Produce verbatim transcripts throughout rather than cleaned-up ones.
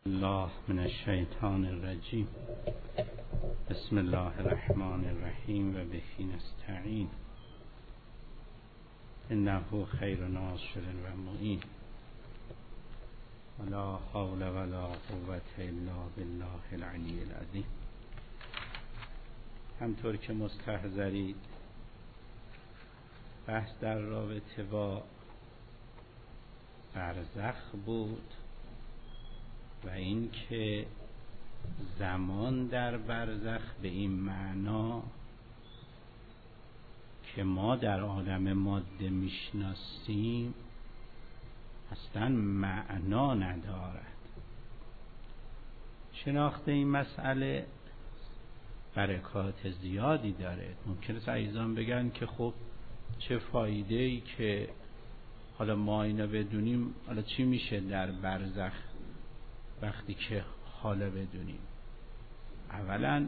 الله من الشیطان الرجیم. بسم الله الرحمن الرحیم و به نستعین. انه خیر ناصر و معین. ولا حول ولا قوة الا بالله العلی العظیم. همطور که مستحضرید بحث در رابطه با برزخ بود و این که زمان در برزخ به این معنا که ما در عالم ماده میشناسیم اصلا معنا ندارد. شناخت این مسئله برکات زیادی داره. ممکنه عزیزان بگن که خب چه فایده ای که حالا ما اینو بدونیم، حالا چی میشه در برزخ وقتی که حالا بدونیم؟ اولا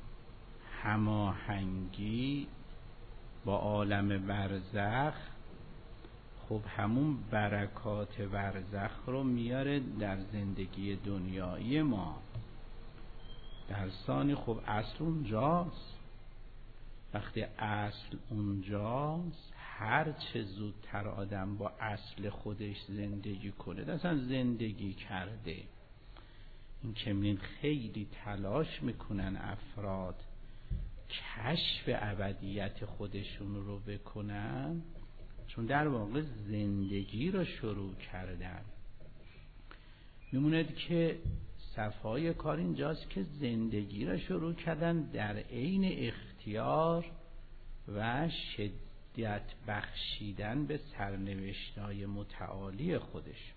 هماهنگی با عالم برزخ خب همون برکات برزخ رو میاره در زندگی دنیایی ما. در ثانی خب اصل اونجاست. وقتی اصل اونجاست هر چه زودتر آدم با اصل خودش زندگی کنه، اصلا زندگی کرده. این که می‌بینید خیلی تلاش میکنن افراد کشف ابدیت خودشون رو بکنن، چون در واقع زندگی رو شروع کردن. میموند که صفای کار اینجاست که زندگی رو شروع کردن در عین اختیار و شدت بخشیدن به سرنوشت‌های متعالی خودش.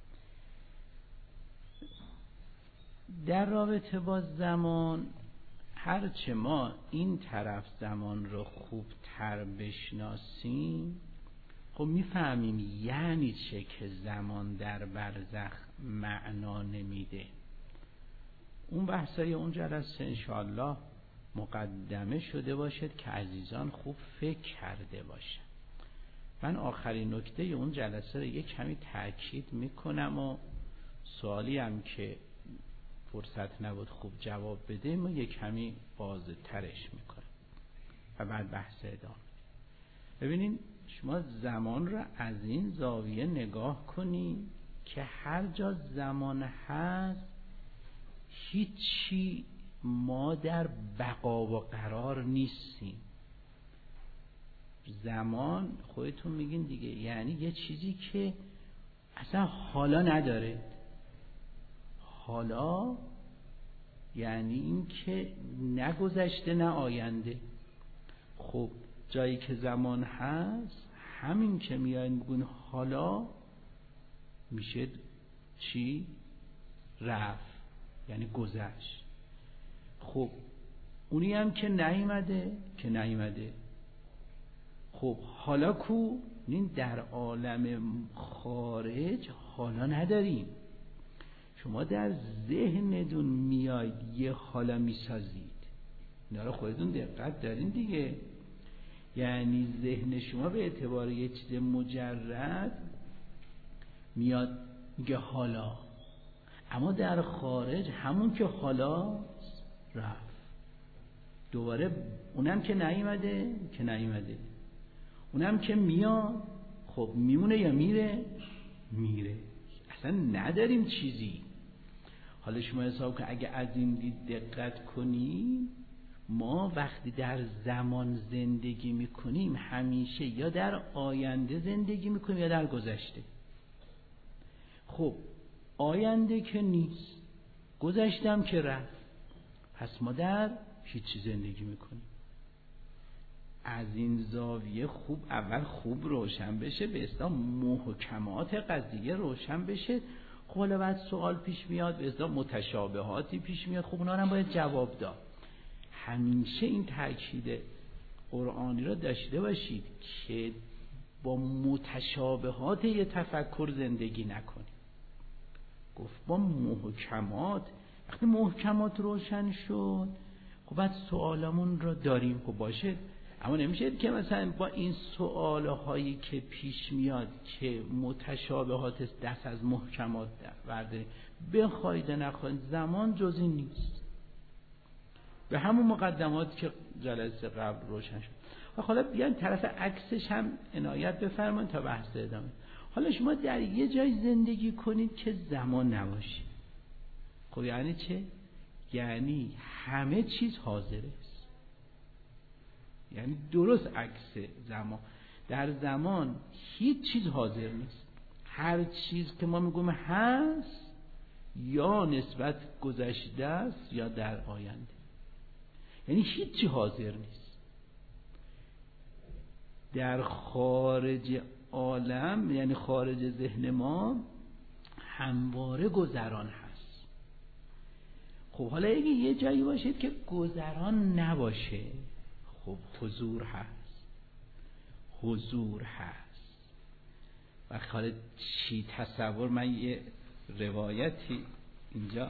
در رابطه با زمان، هرچه ما این طرف زمان رو خوب تر بشناسیم خب میفهمیم یعنی چه که زمان در برزخ معنا نمیده. اون بحثای اون جلسه انشاءالله مقدمه شده باشد که عزیزان خوب فکر کرده باشن. من آخرین نکته اون جلسه رو یک کمی تأکید میکنم و سوالی هم که فرصت نبود خوب جواب بده ما یک کمی بازه ترش میکنم و بعد بحث ادامه. ببینین شما زمان رو از این زاویه نگاه کنید که هر جا زمان هست هیچی ما در بقا و قرار نیستیم. زمان خودتون میگین دیگه، یعنی یه چیزی که اصلا حالا نداره. حالا یعنی این که نه گذشته نه آینده. خب جایی که زمان هست همین که میاین بگون حالا میشه چی؟ رفت، یعنی گذشت. خب اونی هم که نیامده که نیامده. خب حالا کو؟ این در عالم خارج حالا نداریم. شما در ذهنتون میاید یه حالا میسازید. اینا رو خودتون دقت دارین دیگه. یعنی ذهن شما به اعتبار یه چیز مجرد میاد میگه حالا، اما در خارج همون که حالا رفت. دوباره اونم که نیامده که نیامده. اونم که میاد خب میمونه یا میره؟ میره. اصلا نداریم چیزی. حالا شما حساب کن اگه از این دید دقت کنیم، ما وقتی در زمان زندگی میکنیم همیشه یا در آینده زندگی میکنیم یا در گذشته. خب آینده که نیست، گذشتم که رفت، پس ما در هیچی زندگی میکنیم. از این زاویه خوب اول خوب روشن بشه، به اصطلاح محکمات قضیه روشن بشه. خب حالا بعد سوال پیش میاد، به اصطلاح متشابهاتی پیش میاد. خب اونا هم باید جواب داد. همیشه این تاکید قرآنی را داشته باشید که با متشابهات یه تفکر زندگی نکنید. گفت با محکمات. وقتی محکمات روشن شد خب بعد سوالمون را داریم. خب باشه اما نمیشه که مثلا با این سوالهایی که پیش میاد که متشابهات دست از محکمات ورده بخواید نخواید، زمان جز این نیست. به همون مقدمات که جلسه قبل روشن شد. و حالا بیاین طرف عکسش هم عنایت بفرمایید تا بحث ادامه. حالا شما در یه جای زندگی کنید که زمان نباشه. خب یعنی چه؟ یعنی همه چیز حاضر است. یعنی درست عکس زمان. در زمان هیچ چیز حاضر نیست. هر چیز که ما میگیم هست یا نسبت گذشته است یا در آینده. یعنی هیچی حاضر نیست. در خارج عالم، یعنی خارج ذهن ما، همواره گذران هست. خب حالا اگه یه جایی باشید که گذران نباشه، خب حضور هست. حضور هست. و حالا چی تصور، من یه روایتی اینجا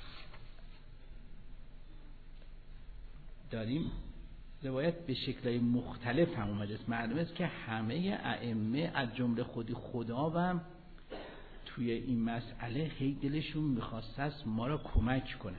داریم، روایت به شکل‌های مختلف هم اومده است. معلومه است که همه ائمه از جمله خودی خدا هم توی این مسئله خیلی دلشون می‌خواست است ما را کمک کنن.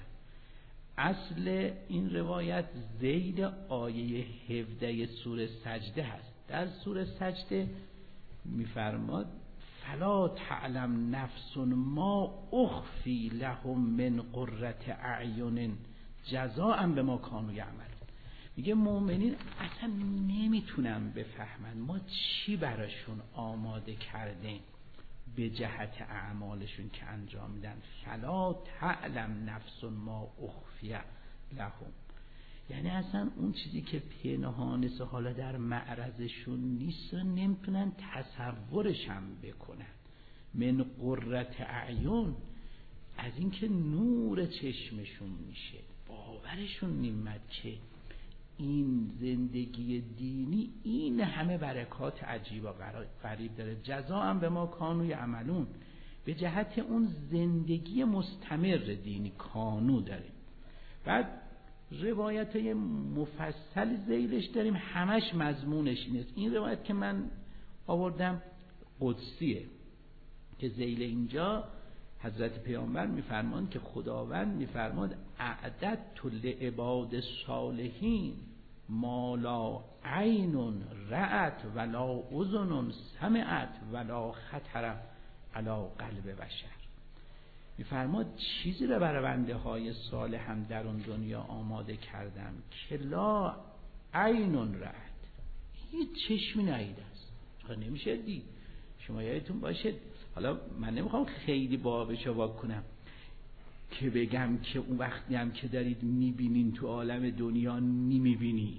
اصل این روایت ذیل آیه هفده سوره سجده هست. در سوره سجده می‌فرماد فلا تعلم نفس ما اخفی لهم من قرة اعین جزاء بما کانوا یعملون. میگه مؤمنین اصلا نمیتونن بفهمن ما چی براشون آماده کردیم به جهت اعمالشون که انجام میدن. فلا تعلم نفس ما اخفی لهم، یعنی اصلا اون چیزی که پنهان است حالا در معرضشون نیست نمیتونن تصورش هم بکنن. من قرة اعین، از اینکه نور چشمشون میشه، باورشون نمیاد که این زندگی دینی این همه برکات عجیب و غریب داره. جزاء هم به ما کانوا یعملون، به جهت اون زندگی مستمر دینی کانو داره. بعد روایت های مفصل ذیلش داریم، همش مضمونش اینه. این روایت که من آوردم قدسیه که ذیل اینجا حضرت پیامبر میفرمان که خداوند میفرماد اعددت لعباد الصالحین ما لا عین رأت ولا اذن سمعت ولا خطر علی قلب بشر. میفرماد چیزی رو برای بنده های صالح هم در اون دنیا آماده کردم که لا عین رأت، هیچ چشمی ندیده است. چرا نمیشه دید؟ شما یادتون باشه، حالا من نمیخوام خیلی بابشو واک کنم که بگم که اون وقتی هم که دارید میبینین تو عالم دنیا نمیبینید،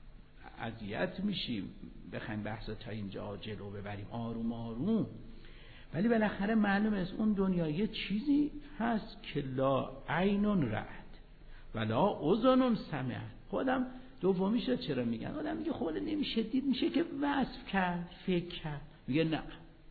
اذیت میشیم. بخوایم بحثا تا اینجا جلو ببریم آروم آروم، ولی بالاخره معلومه است اون دنیا یه چیزی هست که لا عین رأت ولا اذن سمعت. خودم دومیش چرا میگن؟ آدم میگه خود نمیشه دید، میشه که وصف کرد، فکر کرد. میگه نه،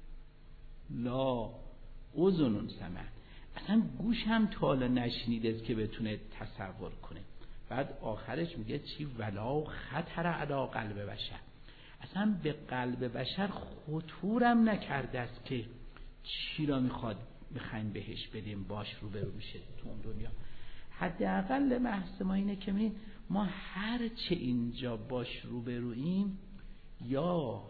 لا اذن سمعت، اصلا گوش هم تا حالا نشنیده که بتونه تصور کنه. بعد آخرش میگه چی؟ ولا خطر علی قلب بشر، اصلا به قلب بشر خطورم نکرده است که چی را میخواد میخوایم بهش بدیم باش رو برو میشه تو اون دنیا. حداقل بحث ما اینه که می ما هر چه اینجا باش رو برویم یا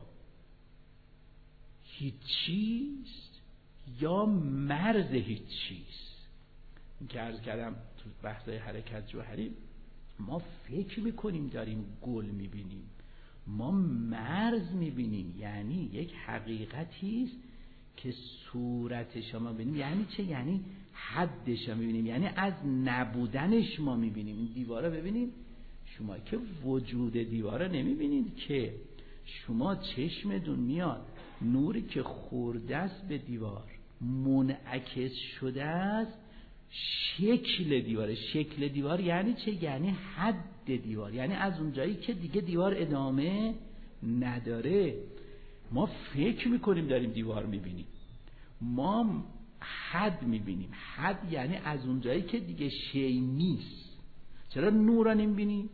هیچ چیز یا مرز هیچ چیز. این که عرض کردم تو بحثای حرکت جوهری ما فکر میکنیم داریم گل میبینیم، ما مرز میبینیم، یعنی یک حقیقتی است که صورتش ما ببینیم. یعنی چه؟ یعنی حدش ما میبینیم، یعنی از نبودنش ما میبینیم. این دیوارا ببینید، شما که وجود دیوارا نمیبینید که، شما چشمتون میاد نوری که خورده است به دیوار منعکس شده است شکل دیوار. شکل دیوار یعنی چه؟ یعنی حد دیوار، یعنی از اونجایی که دیگه دیوار ادامه نداره. ما فکر میکنیم داریم دیوار میبینیم، ما حد میبینیم. حد یعنی از اونجایی که دیگه شی نیست. چرا نور را نمیبینیم؟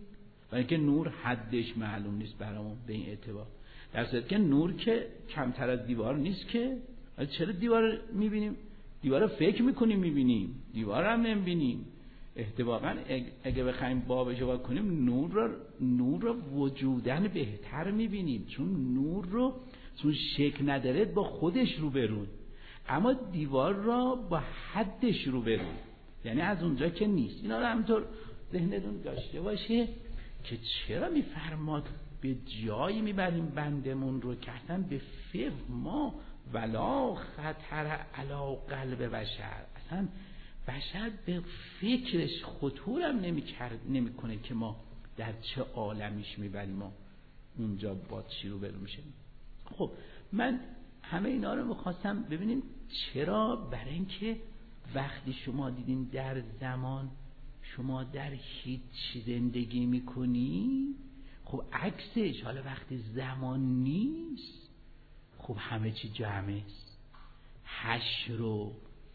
برای اینکه نور حدش معلوم نیست برامون به این اعتبار. در صورتی که نور که کمتر از دیوار نیست که. چرا دیوار میبینیم؟ دیوار فکر میکنیم میبینیم، دیوار هم نمیبینیم. اتفاقا اگه بخوایم بابش رو کنیم نور رو نور رو وجودن بهتر میبینیم، چون نور رو چون شکل نداره با خودش رو برون، اما دیوار را با حدش رو برون، یعنی از اونجا که نیست. اینا رو همینطور ذهنتون داشته باشه که چرا میفرماد به جایی میبریم بندمون رو که اصلا به فهم ما ولا خطر علی قلب بشر، اصلا بشر به فکرش خطورم نمیکنه که ما در چه عالمیش میبریم و اونجا با چی رو برو میشه. خب من همه اینا رو میخواستم ببینیم چرا. برای اینکه وقتی شما دیدین در زمان شما در هیچ زندگی میکنی، خب عکسش حالا وقتی زمان نیست خب همه چی جمعه است. حشر و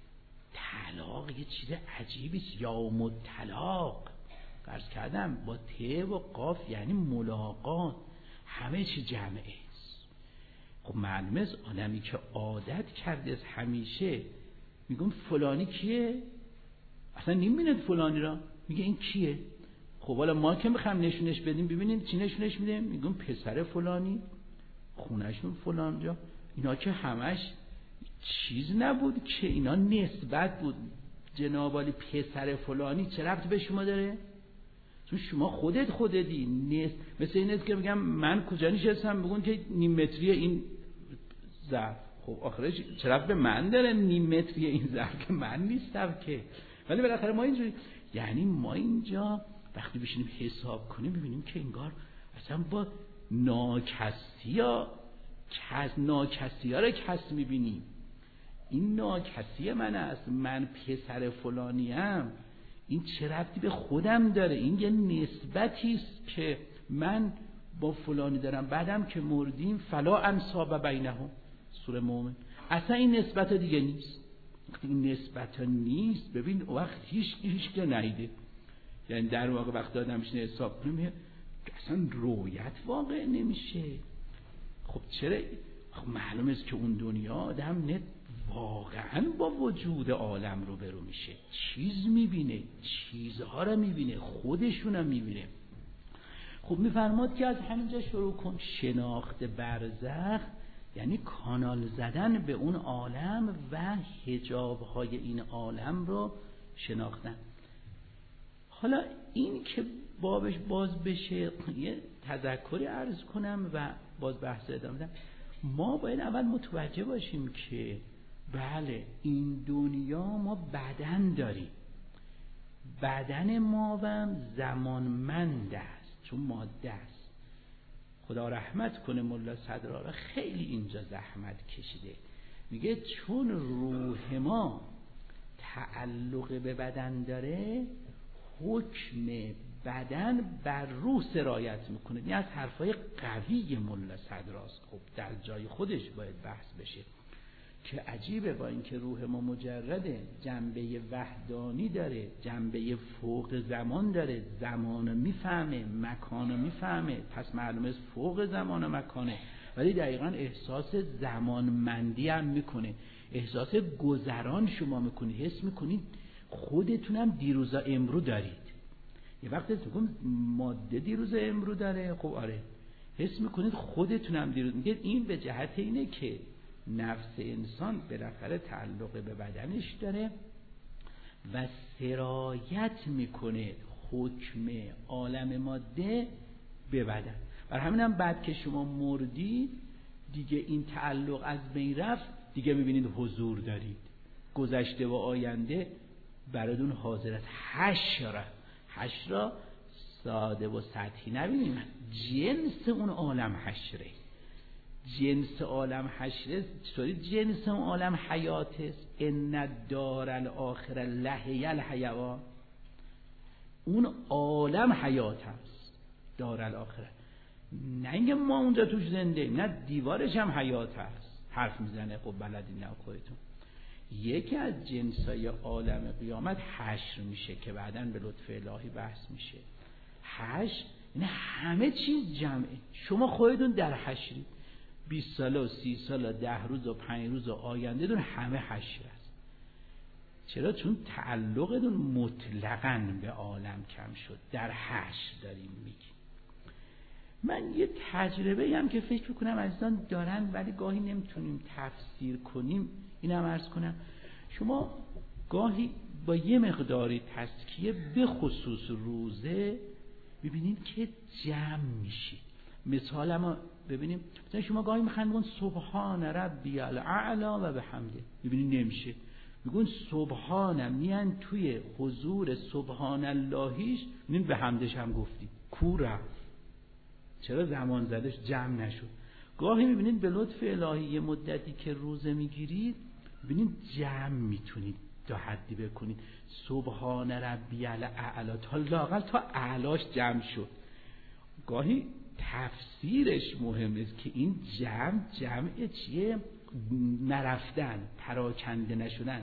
طلاق یه چیز عجیبیست. یوم الطلاق عرض کردم با ت و قاف یعنی ملاقات، همه چی جمعه است. خب معلومه است آدمی که عادت کرده است همیشه میگم فلانی کیه، اصلا نمی‌بینه فلانی را، میگه این کیه. خب حالا ما که میخوایم نشونش بدیم ببینیم چی نشونش میدیم، میگم پسر فلانی، خونهشون فلان جا. اینا که همش چیز نبود که، اینا نسبت بود. جناب عالی پسر فلانی چه ربطی به شما داره؟ چون شما خودت خودتی نیست. مثل این است که بگم من کجا نشستم بگون که نیم متری این ظرف، خب آخرش چه ربطی به من داره نیم متری این ظرف که من نیستم که. ولی بالاخره ما اینجوری، یعنی ما اینجا وقتی بشینیم حساب کنیم ببینیم که انگار اصلا با ناکسی ها کس ناکسی ها را کس میبینیم. این ناکسی من است، من پسر فلانیم، این چه ربطی به خودم داره؟ این یه نسبتی است که من با فلانی دارم، بعدم که مردیم فلا انساب بینهم، سوره مومن. اصلا این نسبت دیگه نیست. این نسبت نیست. ببین وقت هیچ هیچ که نیده، یعنی در واقع وقت آدم میشینه حساب کنه اصلا رویت واقع نمیشه. خب چرا؟ خب معلوم است که اون دنیا آدم نه واقعا با وجود عالم رو برو میشه، چیز میبینه، چیزها رو میبینه، خودشون هم میبینه. خب میفرماد که از همینجا شروع کن. شناخت برزخ یعنی کانال زدن به اون عالم و حجابهای این عالم رو شناختن. حالا این که بابش باز بشه یه تذکری عرض کنم و باز بحث ادامه بدم. ما باید اول متوجه باشیم که بله این دنیا ما بدن داریم، بدن ما هم زمانمند است چون ماده است. خدا رحمت کنه ملا صدرالله خیلی اینجا زحمت کشیده، میگه چون روح ما تعلق به بدن داره حکم بدن بر روح سرایت میکنه. این از حرفای قوی ملا صدراست. خب در جای خودش باید بحث بشه که عجیبه با اینکه روح ما مجرده، جنبه وحدانی داره، جنبه فوق زمان داره، زمانو میفهمه، مکانو میفهمه، پس معلومه است فوق زمان و مکانه، ولی دقیقاً احساس زمانمندی هم میکنه، احساس گذران شما میکنید، حس میکنید خودتونم دیروزا امرو دارید. یه وقت حس میکنید ماده دیروزا امرو داره، خب آره حس میکنید خودتونم دیروز. میگه این به جهت اینه که نفس انسان بالاخره تعلق به بدنش داره و سرایت میکنه حکم عالم ماده به بدن. برای همین هم بعد که شما مردید دیگه این تعلق از بین رفت، دیگه میبینید حضور دارید، گذشته و آینده براتون حاضر است. حشر حشر ساده و سطحی نبینید، جنس اون عالم حشره، جنس عالم حشره. چطوری جنس اون عالم حیات است؟ ان الدار الاخره لهی الحیوان، اون عالم حیات است دار الاخره. نه اینکه ما اونجا توش زنده، نه دیوارش هم حیات است حرف میزنه. خب بلدی نه خودتون. یکی از جنسای عالم قیامت حشر میشه که بعداً به لطف الهی بحث میشه. حشر این همه چیز جمعه. شما خودتون در حشرید، بیست ساله و سی ساله و ده روز و پنج روز و آینده دون همه حشر است. چرا؟ چون تعلقتون مطلقاً به عالم کم شد، در حشر داریم میگیم. من یه تجربه هم که فکر میکنم عزیزان دارن ولی گاهی نمیتونیم تفسیر کنیم، اینم عرض کنم. شما گاهی با یه مقداری تزکیه به خصوص روزه ببینید که جمع میشید. مثال ما ببینیم، مثلا شما گاهی میخواین سبحان ربی الاعلی و بحمده، ببینید نمیشه. میگون سبحانم، میان توی حضور سبحان اللهیش ببینید به حمدش هم گفتی کورا، چرا زمان زدش جمع نشد. گاهی میبینید به لطف الهی یه مدتی که روزه میگیرید ببینید جمع میتونید تا حدی بکنید سبحان ربی الاعلی، تا لااقل تا اعلاش جمع شد. گاهی تفسیرش مهمه که این جمع جمع چیه؟ نرفتن، پراکنده نشدن.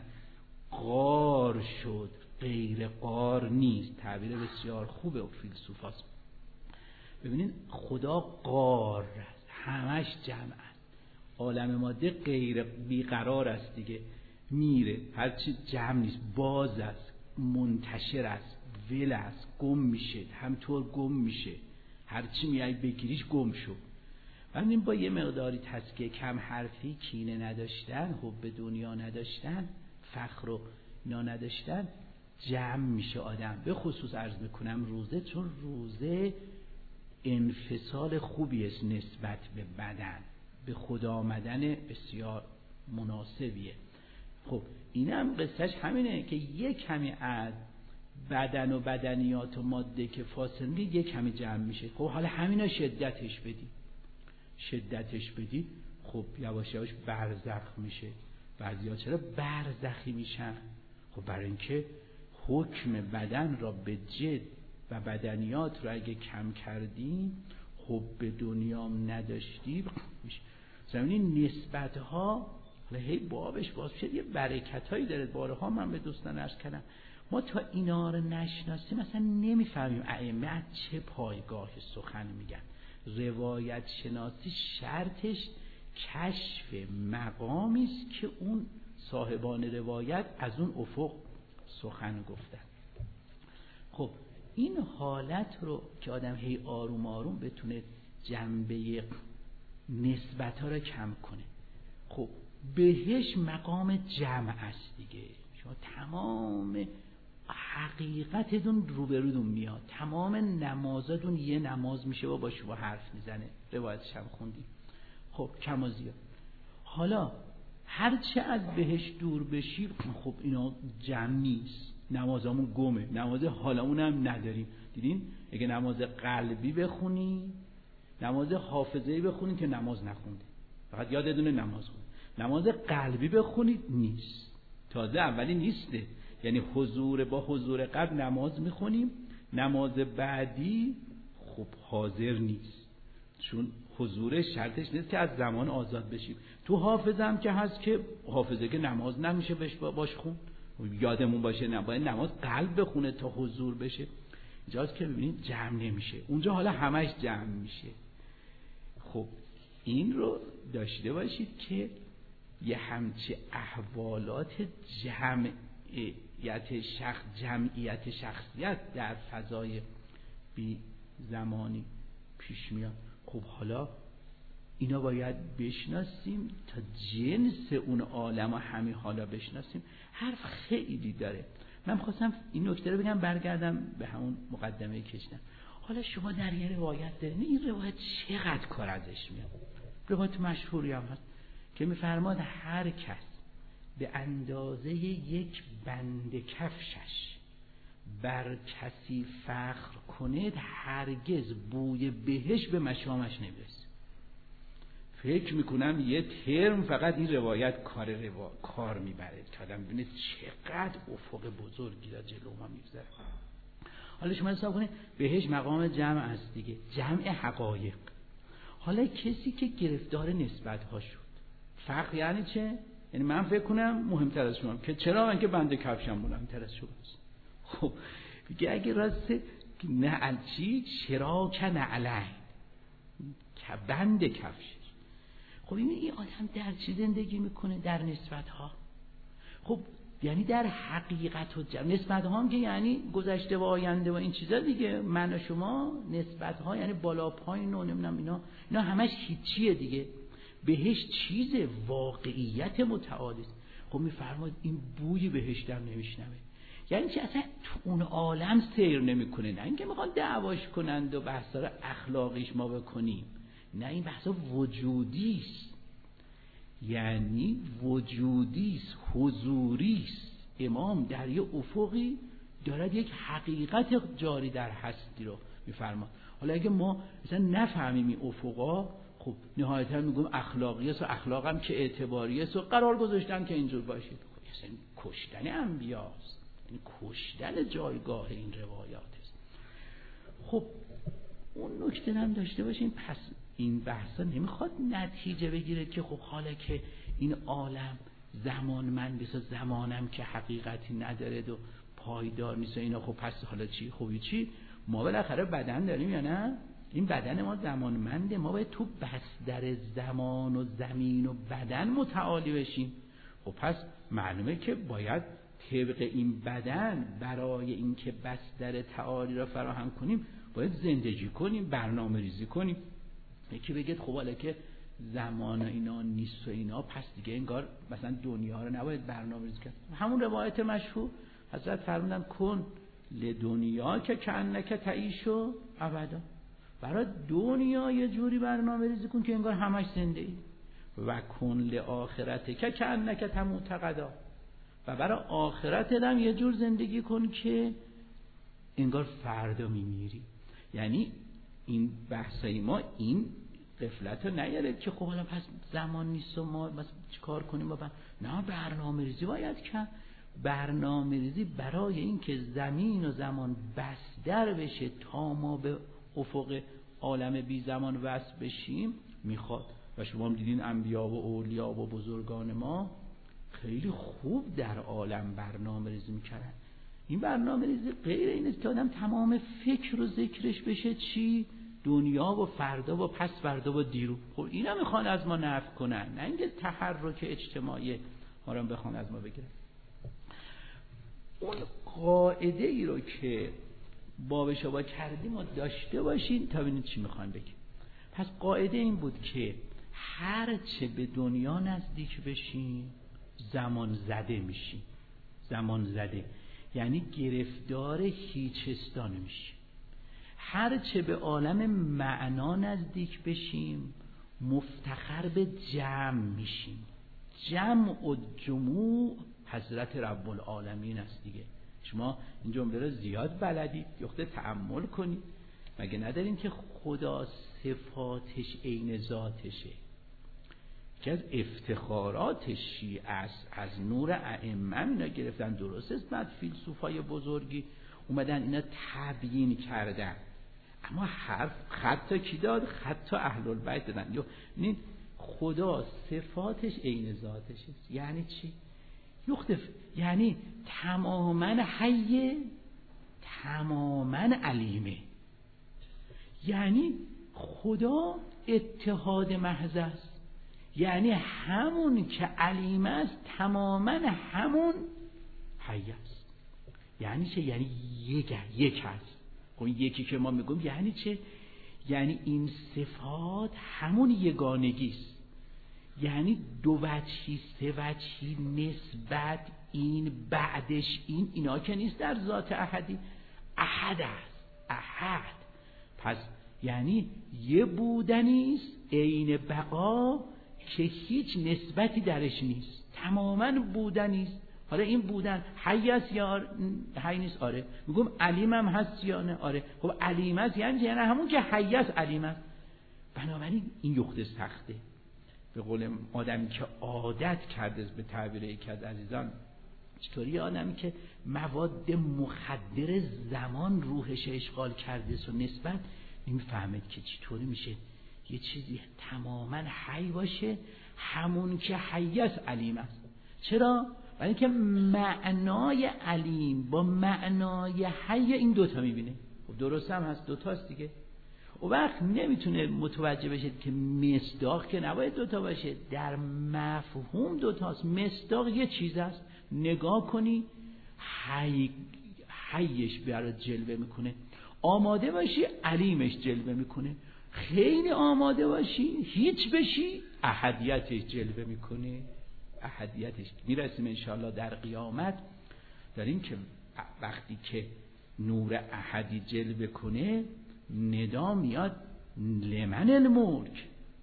غار شد، غیر غار نیست. تعبیر بسیار خوبه و فیلسوفاست. ببینید خدا غار است، همش جمع است. عالم ماده غیر بیقرار است دیگه، میره، هرچی جمع نیست، باز است، منتشر است، ول است، گم میشه، همطور گم میشه، هرچی میای بگیریش گم شد. ببینیم با یه مقداری تزکیه، کم حرفی، کینه نداشتن، حب دنیا نداشتن، فخر و اینا نداشتن، جمع میشه آدم. به خصوص عرض میکنم روزه، چون روزه انفصال خوبی است نسبت به بدن، به خدا آمدن بسیار مناسبیه. خب اینم قصهش همینه که یک کمی از بدن و بدنیات و ماده که فاصله میگه یک کمی جمع میشه. خب حالا همینا شدتش بدی شدتش بدی خب یواش یواش برزخ میشه. بعضیا چرا برزخی میشن؟ خب برای اینکه حکم بدن را به جد و بدنیات را اگه کم کردیم، خب به دنیام نداشتی میشه. زمینی نسبت ها هی بابش باز شد، یه برکت هایی داره. بارها من به دوستان عرض کردم، ما تا اینا رو نشناسیم مثلا نمیفهمیم ائمه از چه پایگاه سخن میگن. روایت شناسی شرطش کشف مقامی است که اون صاحبان روایت از اون افق سخن گفتن. خب این حالت رو که آدم هی آروم آروم بتونه جنبه نسبت ها رو کم کنه. خب بهش مقام جمع است دیگه. شما تمام حقیقتتون روبرودون میاد، تمام نمازاتون یه نماز میشه و با شما حرف میزنه. روایتش هم خوندیم. خب کم و زیاد. حالا هرچه از بهش دور بشی خب اینا جمع نیست. نمازامون گمه، نماز حالمون هم نداریم. دیدین اگه نماز قلبی بخونی، نماز حافظه‌ای بخونی که نماز نخونده، فقط یادتونه نماز خونده. نماز قلبی بخونید نیست، تازه اولی نیسته. یعنی حضور با حضور قلب نماز میخونیم، نماز بعدی خب حاضر نیست، چون حضور شرطش نیست که از زمان آزاد بشیم. تو حافظه هم که هست که حافظه که نماز نمیشه بش باش خون، یادمون باشه نباید نماز قلب بخونه تا حضور بشه. اینجاست که ببینید جمع نمیشه، اونجا حالا همش جمع میشه. خب این رو داشته باشید که یه همچی احوالات جمعیت شخص جمعیت شخصیت در فضای بی زمانی پیش میاد. خب حالا اینا باید بشناسیم تا جنس اون عالم و همین حالا بشناسیم. حرف خیلی داره. من خواستم این نکته رو بگم، برگردم به همون مقدمه کشتم. حالا شما در یه روایت دارین، این روایت چقدر کار ازش میاد. روایت مشهوری هم هست که میفرماد هر کس به اندازه یک بند کفشش بر کسی فخر کنید هرگز بوی بهش به مشامش نمیرسه. فکر میکنم یه ترم فقط این روایت کار روا... کار میبره که آدم ببینه چقدر افق بزرگی را جلو ما میگذره. حالا شما حساب کنید بهش مقام جمع است دیگه، جمع حقایق. حالا کسی که گرفتار نسبت ها شد، فقر یعنی چه؟ یعنی من فکر کنم مهمتر از شما که چرا؟ اینکه بنده کفشم بلندتر از شماست. خب دیگه اگه راست نه چی شراک نعلین، بند کفشش. خب این این آدم در چی زندگی میکنه؟ در نسبت ها. خب یعنی در حقیقت و جمع. نسبت ها هم که یعنی گذشته و آینده و این چیزا دیگه. من و شما نسبت ها یعنی بالا پایین و نمیدونم اینا اینا همش هیچیه دیگه. بهش چیز واقعیت متعالی است. خب میفرماد این بوی بهشت هم نمیشنوه. یعنی چه اصلا تو اون عالم سیر نمیکنه. نه اینکه میخوان دعواش کنند و بحثا رو اخلاقیش ما بکنیم، نه این بحثا وجودی است، یعنی وجودی است، حضوری است. امام در یه افقی دارد یک حقیقت جاری در هستی رو میفرماد. حالا اگه ما مثلا نفهمیم این افقا، خب نهایتا میگم اخلاقی است و اخلاق هم که اعتباری است و قرار گذاشتن که اینجور باشید. خب اصلا کشتن انبیاست، یعنی کشتن جایگاه این روایات است. خب اون نکته هم داشته باشیم. پس این بحثا نمیخواد نتیجه بگیره که خب حالا که این عالم زمان من بسا زمانم که حقیقتی نداره و پایدار نیست و اینا، خب پس حالا چی؟ خب چی؟ ما بالاخره بدن داریم یا نه؟ این بدن ما زمانمنده، ما باید تو بستر زمان و زمین و بدن متعالی بشیم. خب پس معلومه که باید طبق این بدن برای اینکه بستر تعالی را فراهم کنیم باید زندگی کنیم، برنامه ریزی کنیم. یکی بگید خب حالا که زمان اینا نیست و اینا، پس دیگه انگار مثلا دنیا رو نباید برنامه ریزی کرد. همون روایت مشهور حضرت فرمودن کن لدنیا که کانک تعیش ابدا، برای دنیا یه جوری برنامه ریزی کن که انگار همش زنده ای. و کن لآخرت که کانک تموت غدا، و برای آخرت هم یه جور زندگی کن که انگار فردا میمیری. یعنی این بحثای ما این غفلت رو نیاره که خب حالا پس زمان نیست و ما بس چیکار کنیم بابا. نه، برنامه ریزی باید کرد. برنامه ریزی برای این که زمین و زمان بستر بشه تا ما به افق عالم بی زمان وصل بشیم میخواد. و شما هم دیدین انبیا و اولیا و بزرگان ما خیلی خوب در عالم برنامه ریزی میکردن. این برنامه ریزی غیر این است که آدم تمام فکر و ذکرش بشه چی؟ دنیا و فردا و پس فردا و دیرو. خب اینا میخوان از ما نفی کنن، نه اینکه تحرک اجتماعی ما رو بخوان از ما بگیرن. اون قاعده ای رو که باب شبا کردیم و داشته باشین تا ببینید چی میخوان بگیم. پس قاعده این بود که هر چه به دنیا نزدیک بشیم زمان زده میشیم. زمان زده یعنی گرفتار هیچستان میشیم. هر چه به عالم معنا نزدیک بشیم مفتخر به جمع میشیم. جمع و جموع حضرت رب العالمین است دیگه. شما این جمله رو زیاد بلدید، یخته تأمل کنید. مگه ندارین که خدا صفاتش عین ذاتشه؟ که از افتخارات شیعه است، از نور ائمه اینا گرفتن. درست است بعد فیلسوفای بزرگی اومدن اینا تبیین کردن، اما حرف خط تا کی داد؟ خط تا اهل البیت دادن. یعنی خدا صفاتش عین ذاتش است. یعنی چی؟ یختف یعنی تماما حیه، تماما علیمه. یعنی خدا اتحاد محض است، یعنی همون که علیم است تماما همون حی است. یعنی چه؟ یعنی یک یک است. اون یکی که ما میگیم یعنی چه؟ یعنی این صفات همون یگانگی است. یعنی دو وجهی، سه وجهی، نسبت، این بعدش این، اینا که نیست در ذات احدی. احد است، احد. پس یعنی یه بودنی است عین بقا که هیچ نسبتی درش نیست، تماما بودنی است. حالا این بودن حی است یا حی نیست؟ آره. میگم علیم هم هست یا نه؟ آره. خب علیم است یعنی یعنی همون که حی است علیم است. بنابراین این یخت سخته. به قول آدمی که عادت کرده به تعبیر یکی از عزیزان، چطوری آدمی که مواد مخدر زمان روحش اشغال کرده و نسبت نمیفهمد که چطوری میشه یه چیزی تماما حی باشه همون که حی است علیم است. چرا؟ برای اینکه معنای علیم با معنای حی این دوتا میبینه. خب درست هم هست، دوتاست دیگه. و وقت نمیتونه متوجه بشه که مصداق که نباید دوتا باشه، در مفهوم دوتاست. مصداق یه چیز است، نگاه کنی حی حیش برات جلوه میکنه، آماده باشی علیمش جلوه میکنه، خیلی آماده باشی هیچ بشی احدیتش جلوه میکنه. احدیتش میرسیم انشاءالله در قیامت داریم که وقتی که نور احدی جلوه کنه ندا میاد لمن الملک،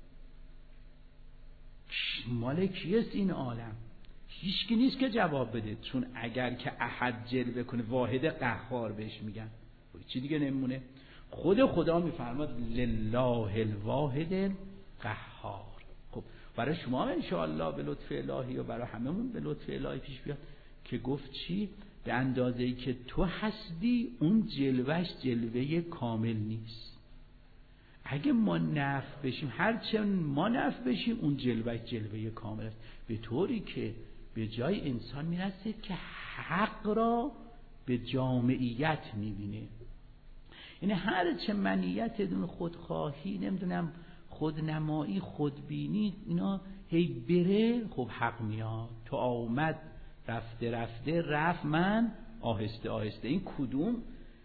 مال کیست این عالم؟ هیچ کی نیست که جواب بده، چون اگر که احد جلوه کنه واحد قهار بهش میگن، چی دیگه نمونه؟ خود خدا میفرماد لله الواحد القهار. خب برای شما انشاءالله به لطف الهی و برای هممون به لطف الهی پیش بیاد که گفت چی؟ به اندازه‌ای که تو هستی اون جلوهش جلوه کامل نیست. اگه ما نفی بشیم، هرچه ما نفی بشیم اون جلوه جلوه کامل است، به طوری که به جای انسان میرسه که حق را به جامعیت میبینه. یعنی هرچه منیت دون خودخواهی، نمیدونم خودنمایی، خودبینی، اینا هی بره، خب حق میاد. تو آمد رفته رفته رفت من آهسته آهسته. این کدوم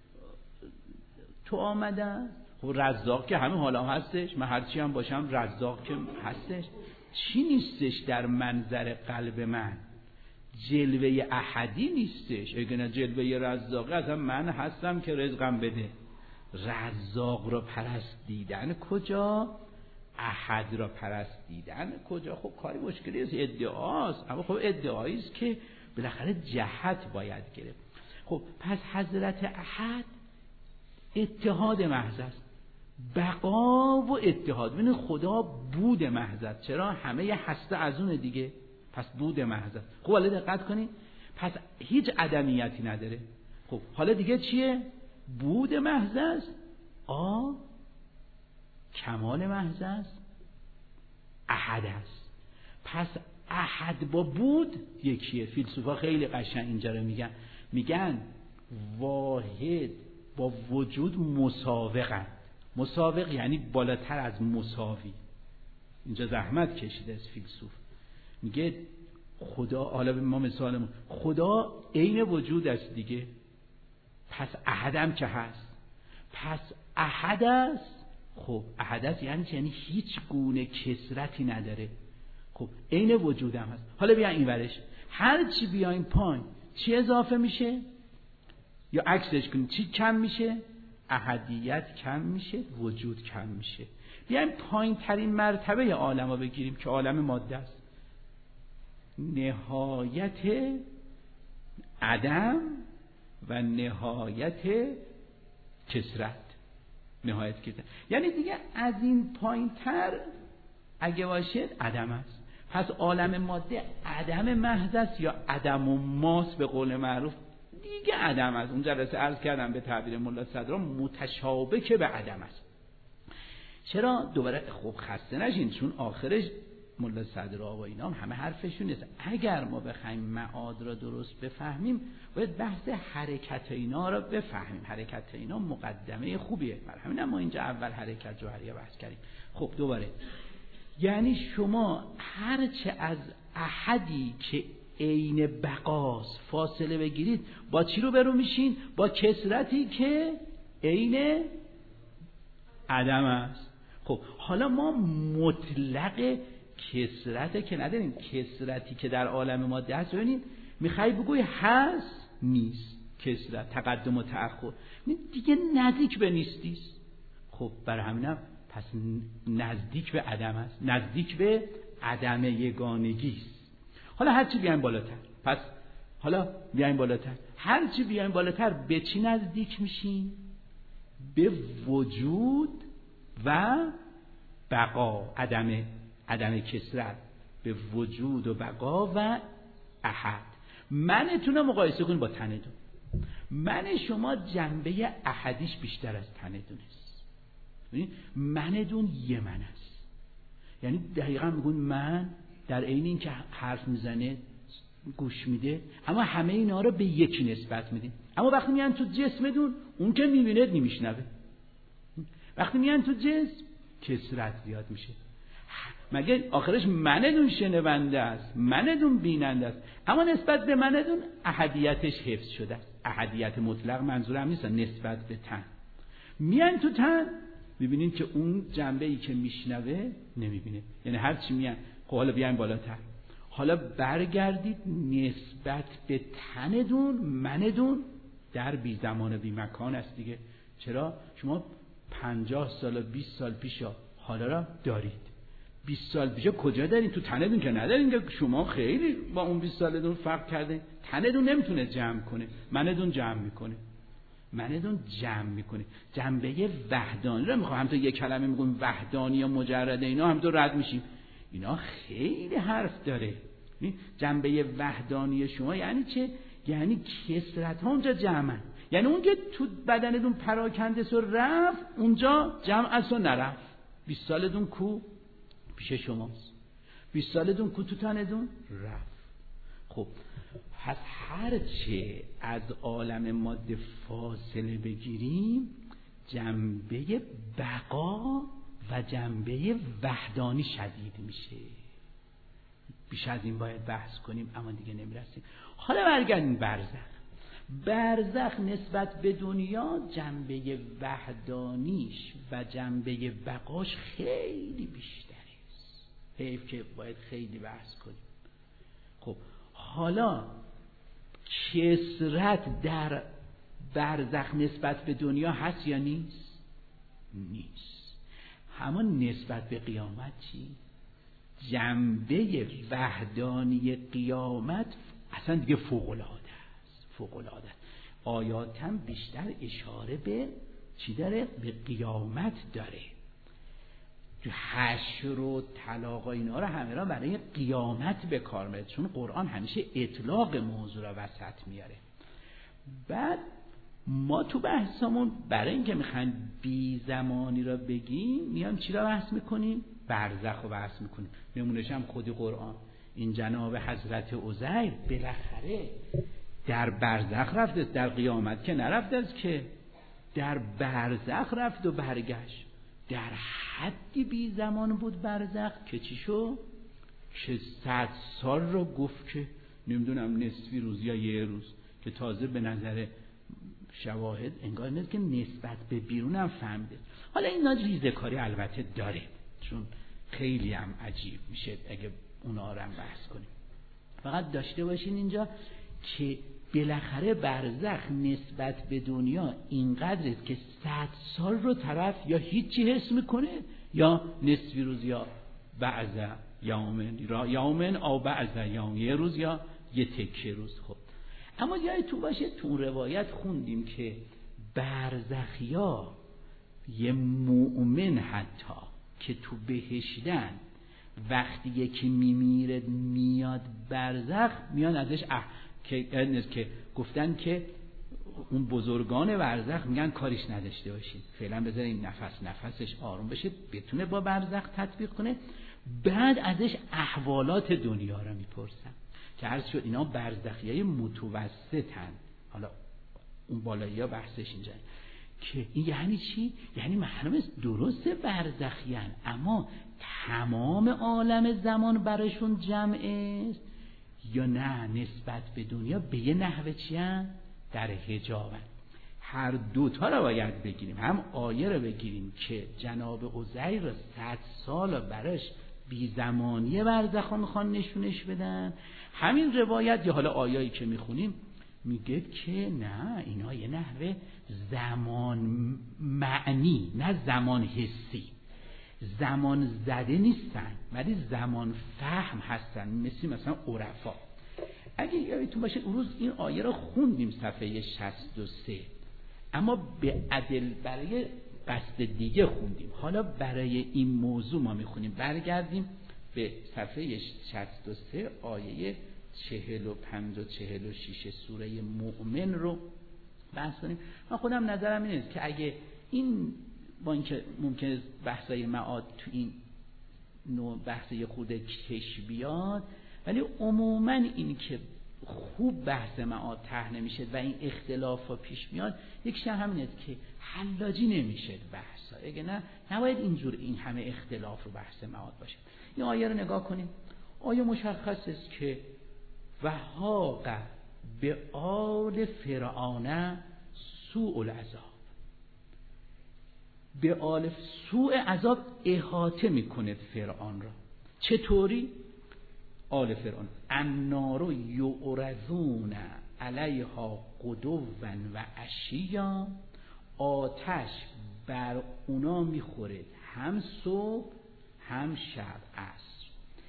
تو آمده؟ خب رزاق که همه حالا هستش، من هرچی هم باشم رزاق که هستش. چی نیستش در منظر قلب من؟ جلوه احدی نیستش. اگه نه جلوه رزاقی، اصلا من هستم که رزقم بده. رزاق را پرست دیدن کجا؟ احد را پرست دیدن کجا؟ خب کاری مشکلی است، ادعاست، اما خب ادعایی است که بالاخره جهت باید گرفت. خب پس حضرت احد اتحاد محض است، بقا و اتحاد. ببین خدا بود محض است، چرا؟ همه هسته از اون دیگه، پس بود محض است. خب حالا دقت کنید، پس هیچ عدمیتی نداره. خب حالا دیگه چیه؟ بود محض است، آ کمال محض است، احد است. پس احد با بود یکیه. فیلسوفا خیلی قشنگ اینجا رو میگن، میگن واحد با وجود مساوقند. مساوق یعنی بالاتر از مساوی. اینجا زحمت کشیده از فیلسوف، میگه خدا، حالا به ما مثال، خدا عین وجود است دیگه، پس احدم که هست، پس احد است. خب احد است یعنی یعنی هیچ گونه کثرتی نداره. خب عین وجودم هست. حالا بیا این ورش، هر چی بیایم پایین چی اضافه میشه؟ یا عکسش کنیم، چی کم میشه؟ احدیت کم میشه، وجود کم میشه. بیایم پایین ترین مرتبه عالم رو بگیریم که عالم ماده است. نهایت عدم و نهایت کثرت. نهایت کثرت یعنی دیگه از این پایین تر اگه باشه عدم است. پس عالم ماده عدم محض است یا عدم و ماس به قول معروف، دیگه عدم است. اون جلسه عرض کردم به تعبیر ملا صدرا متشابه به عدم است. چرا؟ دوباره خوب خسته نشین، چون آخرش ملا صدرا و اینا همه حرفشون نیست. اگر ما بخوایم معاد را درست بفهمیم باید بحث حرکت اینا را بفهمیم. حرکت اینا مقدمه خوبیه، برای همین ما اینجا اول حرکت جوهریه بحث کردیم. خب دوباره یعنی شما هرچه از احدی که عین بقاست فاصله بگیرید، با چی رو برو میشین؟ با کثرتی که عین عدم است. خب حالا ما مطلق کثرت که نداریم، کثرتی که در عالم ماده هست ببینید، میخوای بگوی هست نیست، کثرت تقدم و تأخر، دیگه نزدیک به نیستیست. خب برای همینم پس نزدیک به عدم است، نزدیک به عدم یگانگی است. حالا هرچی بیایم بالاتر، پس حالا بیایم بالاتر، هرچی بیایم بالاتر به چی نزدیک میشیم؟ به وجود و بقا، عدم عدم کثرت، به وجود و بقا و احد. منتون رو مقایسه کنید با تنتون. من شما جنبه احدیش بیشتر از تنتون است. منتون یه من است، یعنی دقیقا میگون من در عین این که حرف میزنه گوش میده، اما همه اینا رو به یکی نسبت میدیم. اما وقتی میان تو جسمتون اون که میبینه نمیشنوه. وقتی میان تو جسم کثرت زیاد میشه. مگه آخرش منتون شنونده است، منتون بیننده است، اما نسبت به منتون احدیتش حفظ شده است. احدیت مطلق منظورم نیست، نسبت به تن. میان تو تن میبینین که اون جنبه‌ای که میشنوه نمیبینه، یعنی هر چی میان. خب حالا بیاین بالاتر، حالا برگردید نسبت به تنتون منتون در بی زمان و بی مکان است دیگه. چرا؟ شما پنجاه سال و بیست سال پیش حالا را دارید، بیست سال پیش کجا دارین؟ تو تنتون که ندارین که شما خیلی با اون بیست سالتون فرق کرده. تنتون نمیتونه جمع کنه، منتون جمع میکنه، منتون جمع میکنه. جنبه وحدانی رو میخوام، همونطور یک کلمه میگم وحدانی یا مجرد، اینا همونطور رد میشیم. اینا خیلی حرف داره. جنبه وحدانی شما یعنی چه؟ یعنی کثرت ها اونجا جمعن، یعنی اون که تو بدنتون پراکنده سو رفت اونجا جمع اصلا نرفت. بیست سالتون کو؟ پیش شماست. بیست سالتون کو تو تنتون؟ رفت. خب پس هرچه از عالم ماده فاصله بگیریم جنبه بقا و جنبه وحدانی شدید میشه. بیش از این باید بحث کنیم اما دیگه نمیرسیم. حالا برگردیم برزخ. برزخ نسبت به دنیا جنبه وحدانیش و جنبه بقاش خیلی بیشتره. حیف که باید خیلی بحث کنیم. خب حالا کثرت در برزخ نسبت به دنیا هست یا نیست؟ نیست. همون نسبت به قیامت چی؟ جنبه وحدانی قیامت اصلا دیگه فوق‌العاده است. فوق‌العاده است. آیات هم بیشتر اشاره به چی داره؟ به قیامت داره. تو حشر و طلاق و اینا رو همه را برای قیامت به کار میبره، چون قرآن همیشه اطلاق موضوع را وسط میاره. بعد ما تو بحثمون برای اینکه میخوایم بی زمانی را بگیم میام چی را بحث میکنیم؟ برزخ رو بحث میکنیم. نمونهش هم خودی قرآن. این جناب حضرت عزیر بالاخره در برزخ رفته، در قیامت که نرفته است، که در برزخ رفت و برگشت. در حدی بی زمان بود برزخ که چی شو؟ که صد سال رو گفت که نمیدونم نصفی روز یا یه روز، که تازه به نظر شواهد انگار نیست که نسبت به بیرون هم فهمده. حالا اینا ریزه‌کاری البته داره، چون خیلی هم عجیب میشه اگه اونا رو هم بحث کنیم. فقط داشته باشین اینجا که بالاخره برزخ نسبت به دنیا اینقدر است که صد سال رو طرف یا هیچی حس میکنه یا نصفی روز یا بعض یومن را یومن او بعض یوم، یه روز یا یه تکه روز. خب اما یادتون باشه تو روایت خوندیم که برزخیا یه مؤمن حتی که تو بهشتن وقتی یکی میمیره میاد برزخ، میان ازش اح... که... که گفتن که اون بزرگان برزخ میگن کاریش نداشته باشید، فعلا بذارین نفس نفسش آروم بشه بتونه با برزخ تطبیق کنه. بعد ازش احوالات دنیا رو میپرسن که عرض شد اینا برزخیای متوسطن. حالا اون بالایی ها بحثش اینجا که این یعنی چی؟ یعنی معلوم است درست برزخیان اما تمام عالم زمان براشون جمع است یا نه نسبت به دنیا به یه نحوه چی هست؟ در حجابن. هر دوتا رو باید بگیریم، هم آیه رو بگیریم که جناب عزیر رو صد سال براش بی زمانی برزخ میخوان نشونش بدن، همین روایت یا حالا آیایی که میخونیم میگه که نه اینا یه نحوه زمان معنی نه زمان حسی، زمان زده نیستن ولی زمان فهم هستن، مثل مثلا عرفا. اگه یادتون باشه اون روز این آیه رو خوندیم صفحه شصت و سه، اما به عدل برای قصد دیگه خوندیم. حالا برای این موضوع ما میخونیم. برگردیم به صفحه شصت و سه آیه چهل و پنج و چهل و شش سوره مؤمن رو بحث کنیم. من خودم نظرم اینه که اگه این با اینکه ممکنه بحثای معاد تو این نوع بحث یه خورده کش بیاد، ولی عموما این که خوب بحث معاد طرح نمیشه و این اختلافا پیش میاد، یکیش همینه که حلاجی نمیشه بحثا. اگه نه نباید اینجور این همه اختلاف رو بحث معاد باشه. این آیه رو نگاه کنیم. آیه مشخص است که وحاق به آل فرعون سوء العذاب، به آل سوء عذاب احاطه میکنه فرعون را. چطوری؟ آل فرعون النار یعرضون علیها غدوا و عشیا، آتش بر اونا میخوره هم صبح هم شب عصر.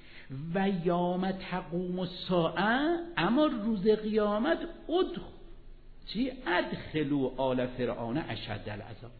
و یوم تقوم الساعه، اما روز قیامت ادخل چی ادخلوا آل فرعون اشد العذاب.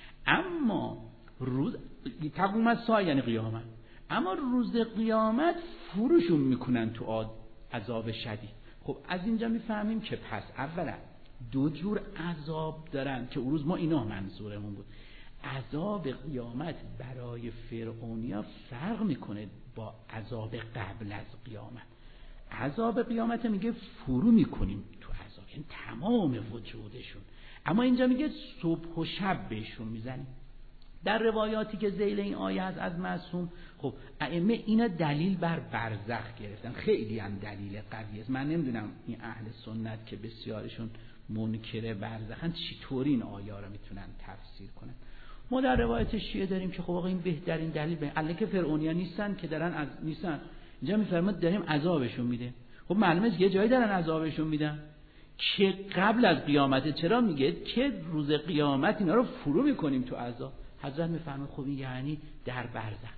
اما روز تقوم الساعه یعنی قیامت، اما روز قیامت فروشون میکنن تو عذاب شدید. خب از اینجا میفهمیم که پس اولا دو جور عذاب دارن که اون روز ما اینا منظورمون بود. عذاب قیامت برای فرعونیا فرق میکنه با عذاب قبل از قیامت. عذاب قیامت میگه فرو میکنیم تو عذاب، یعنی تمام وجودشون، اما اینجا میگه صبح و شب بهشون میزنیم. در روایاتی که ذیل این آیه هست از معصوم، خب ائمه اینا دلیل بر برزخ گرفتن، خیلی هم دلیل قوی است. من نمیدونم این اهل سنت که بسیارشون منکر برزخن چطوری این آیه رو میتونن تفسیر کنن. ما در روایت شیعه داریم که خب آقا این بهترین دلیل به علی که فرعونیا نیستن که دارن از نیستن، اینجا میفرماد داریم عذابشون میده. خب معلومه یه جایی دارن عذابشون میدن که قبل از قیامت. چرا میگه که روز قیامت اینا رو فرو میکنیم تو عذاب؟ حضرت میفرماد خب یعنی در برزخ.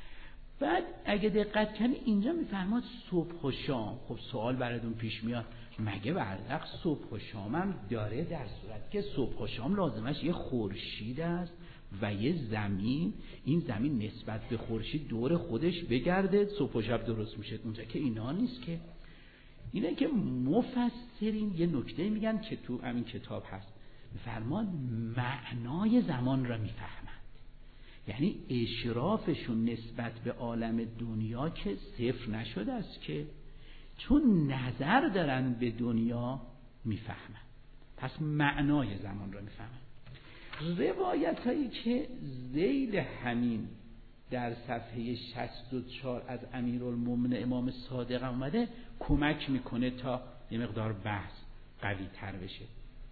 بعد اگه دقت کنی اینجا میفرماد صبح و شام. خب سوال براتون پیش میاد، مگه برزخ صبح و شام هم داره؟ در صورت که صبح و شام لازمش یه خورشید است و یه زمین، این زمین نسبت به خورشید دور خودش بگرده صبح و شب درست میشه. اونجا که اینا نیست که. اینه که مفسرین یه نکته میگن که تو همین کتاب هست، میفرمان معنای زمان را میفهمند، یعنی اشرافشون نسبت به عالم دنیا که صفر نشده است که، چون نظر دارن به دنیا میفهمن، پس معنای زمان را میفهمن. روایت هایی که ذیل همین در صفحه شصت و چهار از امیرالمومنین امام صادق اومده کمک میکنه تا یه مقدار بحث قوی تر بشه.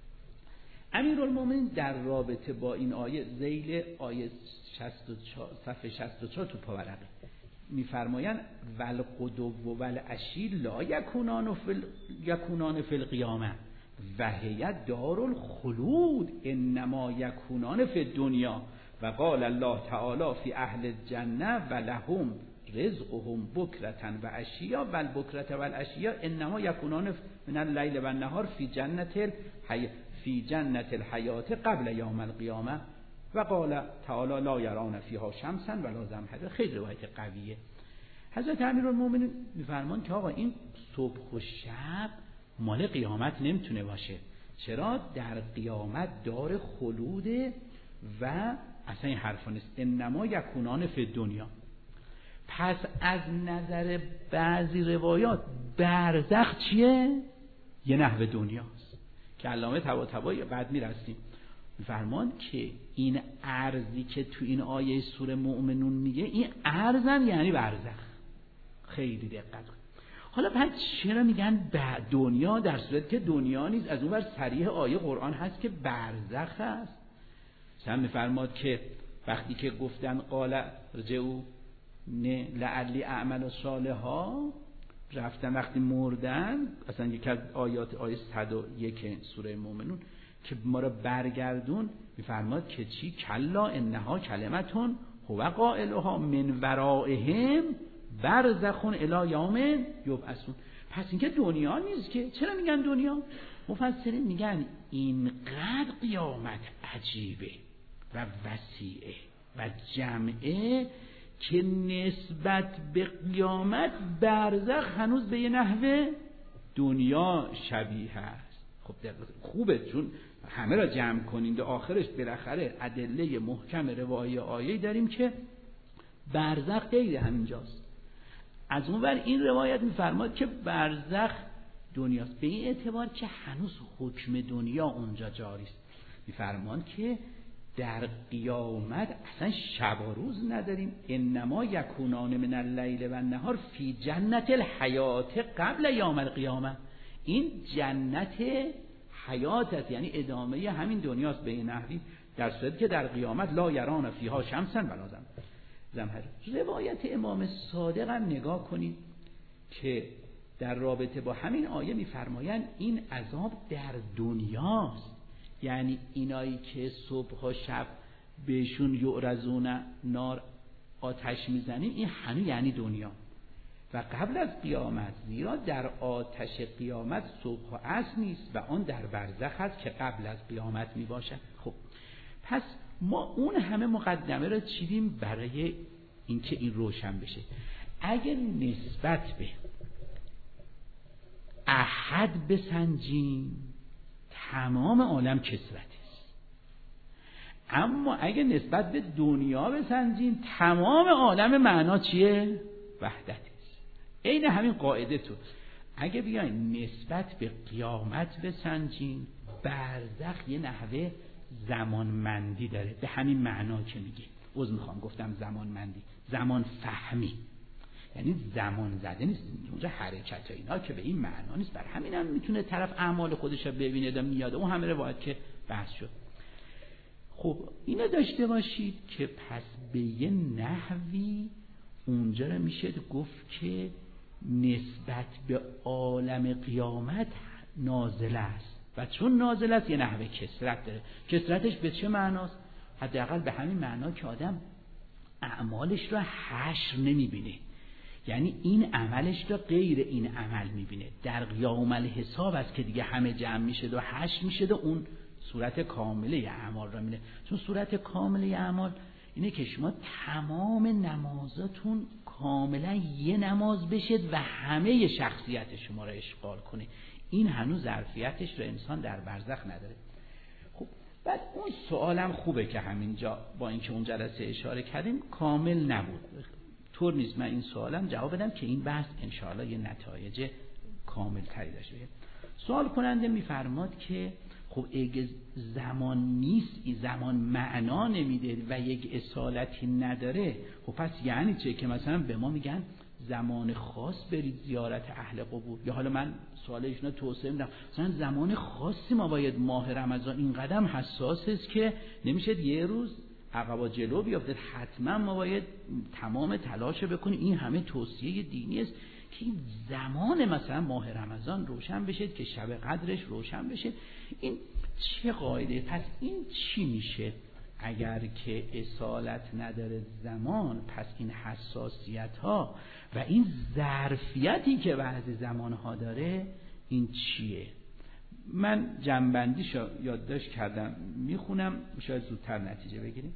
امیرالمومنین در رابطه با این آیه، ذیل آیه شصت و چهار صفحه شصت و چهار تو پاورقه میفرمایند والغدو والعشی لا یکونان فی یکونان فی القیامه و هی دار الخلود انما یکونان فی الدنیا و قال الله تعالی فی اهل الجنه و لهم رزقهم بکرة و عشیا و البکرة و العشیا انما یکونان من اللیل و النهار فی جنت الحی فی جنت الحیات قبل یوم القیامه و قال تعالی لا یرون فیها شمسا ولا زمهریر. خیلی روایت قویه. حضرت امیرالمومنین میفرمان که آقا این صبح و شب مال قیامت نمیتونه باشه. چرا؟ در قیامت دار خلوده و اصلا این حرفا نیست. انما یکونان فی دنیا. پس از نظر بعضی روایات برزخ چیه؟ یه نحو دنیاست که علامه طباطبایی بعد میرسیم میفرمان که این ارزی که تو این آیه سوره مؤمنون میگه، این ارزن یعنی برزخ. خیلی دقت کن. حالا بعد چرا میگن دنیا در صورت که دنیا نیست؟ از اون ور صریح آیه قرآن هست که برزخ هست. مثلا میفرماد که وقتی که گفتن قال رجعوا نه لعلی اعمل صالحا، رفتن وقتی مردن، اصلا یک از آیات آیه صد و یک سوره مؤمنون که ما را برگردون، میفرماد که چی؟ کلا انها کلمتون هو قائلها من ورائهم برزخون الی یوم یبعثون. پس اینکه دنیا نیست که. چرا میگن دنیا؟ مفسرین میگن اینقدر قیامت عجیبه و وسیعه و جمعه که نسبت به قیامت برزخ هنوز به یه نحوه دنیا شبیه هست. خب خوبه، چون همه را جمع کنیم در آخرش بالاخره ادله محکم روایی آیه داریم که برزخ غیر همینجاست. از اون ور این روایت میفرماد که برزخ دنیاست، به این اعتبار که هنوز حکم دنیا اونجا جاری است. میفرمان که در قیامت اصلا شب و روز نداریم. انما یکونان من اللیل و النهار فی جنت الحیات قبل یوم القیامه. این جنت حیات است، یعنی ادامه همین دنیاست. به این نحوی در صورتی که در قیامت لا یران فیها شمسا ولا زمهر. روایت امام صادق هم نگاه کنید که در رابطه با همین آیه میفرمایند این عذاب در دنیاست، یعنی اینایی که صبح و شب بهشون یعرضون نار آتش میزنیم، این هنوز یعنی دنیا و قبل از قیامت، زیرا در آتش قیامت صبح و عصر نیست و آن در برزخ هست که قبل از قیامت میباشد. خب پس ما اون همه مقدمه را چیدیم برای اینکه این روشن بشه. اگر نسبت به احد بسنجیم تمام عالم کثرت است، اما اگر نسبت به دنیا بسنجیم تمام عالم معنا چیه؟ وحدت است. این همین قاعده تو اگه بیاین نسبت به قیامت بسنجیم، برزخ یه نحوه زمانمندی داره، به همین معنا که میگه. عذر میخوام گفتم زمانمندی، زمان فهمی، یعنی زمان زده نیست اونجا، حرکت اینا که به این معنا نیست. بر همین هم میتونه طرف اعمال خودش رو ببینه دا میاد. اون همه روایت که بحث شد. خب اینو داشته باشید که پس به یه نحوی اونجا رو میشه گفت که نسبت به عالم قیامت نازل است و چون نازل است یه نحوه کثرت داره. کثرتش به چه معناست؟ حداقل به همین معنا که آدم اعمالش رو حشر نمیبینه، یعنی این عملش رو غیر این عمل میبینه. در قیام الحساب است که دیگه همه جمع میشه و حشر میشه و اون صورت کامله اعمال رو میبینه. چون صورت کامله اعمال اینه که شما تمام نمازاتون کاملا یه نماز بشید و همه شخصیت شما رو اشغال کنه. این هنوز ظرفیتش رو انسان در برزخ نداره. خب بعد اون سوالم خوبه که همینجا با اینکه اون جلسه اشاره کردیم کامل نبود، طور نیست من این سوالم جواب بدم که این بحث انشاءالله یه نتایج کامل تری داشته باشه. سوال کننده میفرماد که خب اگه زمان نیست، این زمان معنا نمیده و یک اصالتی نداره، خب پس یعنی چه که مثلا به ما میگن زمان خاص برید زیارت اهل قبور؟ یا حالا من سوال ایشون توسعه میدم، مثلا زمان خاصی ما باید ماه رمضان این قدم حساس است که نمیشه یه روز عقبا جلو بیافتد، حتما ما باید تمام تلاش بکنیم. این همه توصیه دینی است که این زمان مثلا ماه رمضان روشن بشه، که شب قدرش روشن بشه. این چه قاعده؟ پس این چی میشه؟ اگر که اصالت نداره زمان، پس این حساسیت ها و این ظرفیتی که بعضی زمان ها داره این چیه؟ من جنبندیشو یادداشت کردم، میخونم شاید زودتر نتیجه بگیریم.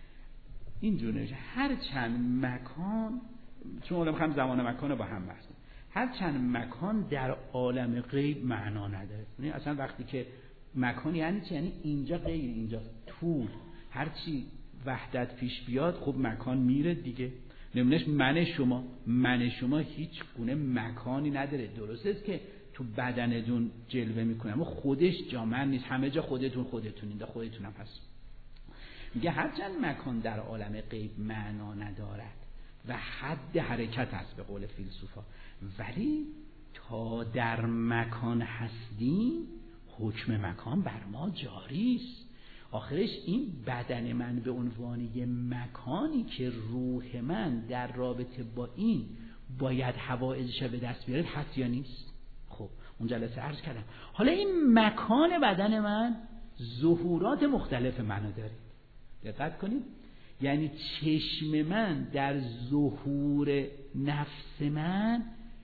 اینجوره هر چند مکان، چون علم هم زمان و مکان با هم بحث، هر چند مکان در عالم غیب معنا نداره. یعنی اصلا وقتی که مکان یعنی چی؟ یعنی اینجا غیر اینجا طول، هر چی وحدت پیش بیاد خب مکان میره دیگه. نمونهش من شما، من شما هیچ گونه مکانی نداره. درست است که تو بدنتون جلوه میکنه اما خودش جا من نیست، همه جا خودتون خودتونید، خودتونم هست. میگه هرچند مکان در عالم غیب معنا ندارد و حد حرکت است به قول فیلسوفا، ولی تا در مکان هستیم حکم مکان بر ما جاری است. آخرش این بدن من به عنوان یه مکانی که روح من در رابطه با این باید حوائجش به دست بیاره هست یا نیست؟ خب اون جلسه عرض کردم. حالا این مکان بدن من ظهورات مختلف منو داره. دقت کنید، یعنی چشم من در ظهور نفس من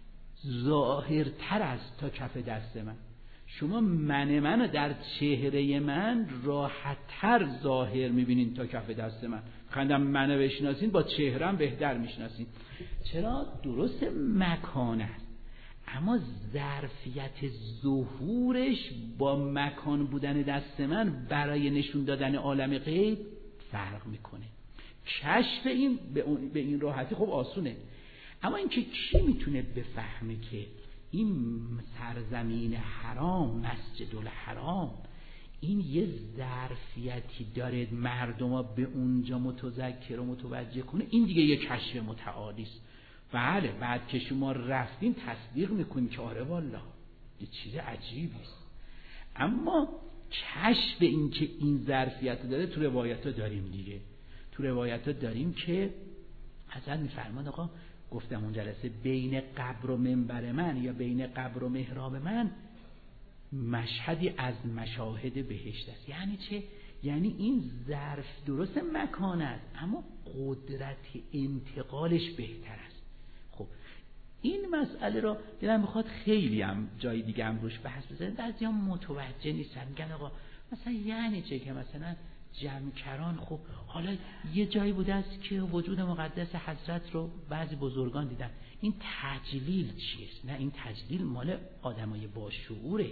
ظاهرتر است تا کف دست من. شما من منو در چهره من راحت‌تر ظاهر می‌بینین تا کف دست من. خندم منو بشناسین با چهره‌ام بهتر می‌شناسین. چرا؟ درست مکان است، اما ظرفیت ظهورش با مکان بودن دست من برای نشون دادن عالم غیب فرق میکنه. کشف این به این راحتی خب آسونه، اما اینکه کی میتونه بفهمه که این سرزمین حرام، مسجد الحرام، این یه ظرفیتی داره مردم ها به اونجا متذکر و متوجه کنه، این دیگه یه کشف متعالی است. بله بعد که شما رفتین تصدیق میکنین که آره والله یه چیز عجیبی است. اما کشف این که این ظرفیت داره تو روایت ها داریم دیگه. تو روایت ها داریم که حضرت میفرمان آقا گفتم اون جلسه بین قبر و منبر من یا بین قبر و محراب من مشهدی از مشاهد بهشت است. یعنی چه؟ یعنی این ظرف درست مکان است اما قدرت انتقالش بهتر است. خب این مسئله را دلم میخواد خیلی هم جای دیگه هم روش بحث بزنیم. بعضی هم متوجه نیستن، میگن آقا مثلا یعنی چه که مثلا جمکران، خب حالا یه جایی بوده است که وجود مقدس حضرت رو بعضی بزرگان دیدن، این تجلیل چیست؟ نه، این تجلیل مال آدمای با شعوره،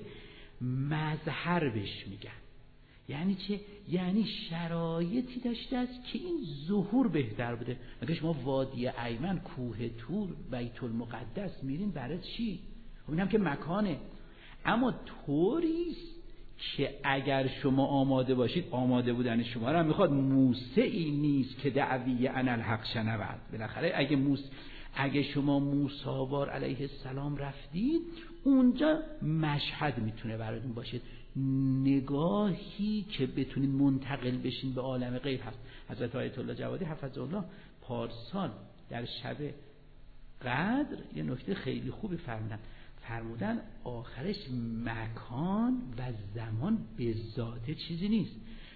مظهر بهش میگن. یعنی چه؟ یعنی شرایطی داشته است که این ظهور بهتر بوده. اگه شما وادی ایمن، کوه طور، بیت المقدس میرین برای چی؟ خب اینم که مکانه، اما طوریست که اگر شما آماده باشید، آماده بودن شما را میخواد. موسیی نیست که دعوی انا الحق شنود. بالاخره اگه موس اگه شما موسیوار علیه السلام رفتید اونجا مشهد میتونه براتون باشه، نگاهی که بتونید منتقل بشین به عالم غیب هست. حضرت آیت الله جوادی حفظه الله پارسال در شب قدر یه نکته خیلی خوبی فرمودن. فرمودن آخرش مکان و زمان به ذات چیزی نیست،